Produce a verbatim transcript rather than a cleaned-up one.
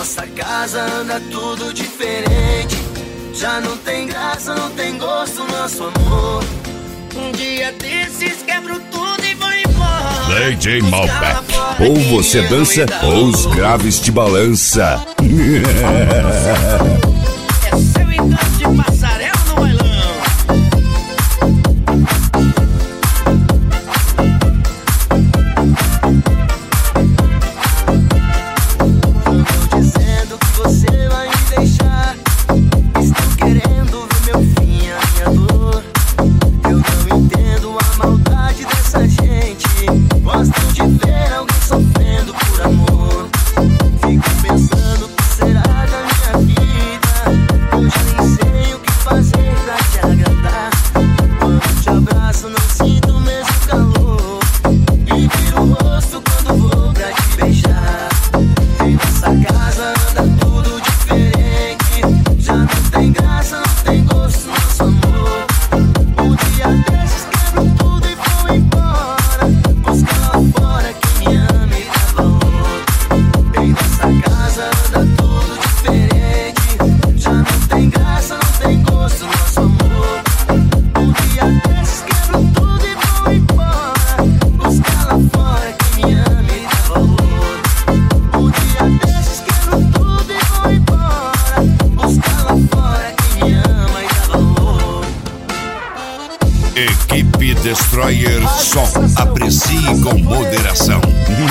nossa casa anda tudo diferente. Já não tem graça, não tem gosto nosso amor. Um dia desses quebro tudo e vou embora. D J Malbec. Ou você dança ou os graves te balança. É seu encanto de passarela no bailão. Tô dizendo que você vai me deixar. Estou querendo ver meu fim, a minha dor. Eu não entendo a maldade dessa gente. Gosto de ver alguém sofrendo por amor. Fico pensando o que será da minha vida. Hoje nem sei o que fazer pra te agradar. Quando te abraço não sinto o mesmo calor. E viro o rosto quando vou pra te beijar. Em nossa casa anda tudo diferente. Já não tem graça, não tem gosto nosso amor. Um dia desses quebro tudo e vou embora. Buscar lá fora quem me ama e dá valor. Em nossa casa anda tudo diferente. Já não tem graça, não tem gosto nosso amor. Um dia desses quebro tudo e vou embora. Buscar lá fora quem me ama e dá valor. Um dia desses quebro tudo e vou embora. Buscar lá fora quem me ama e dá valor. Equipe Destroyer Som. Aprecie com moderação.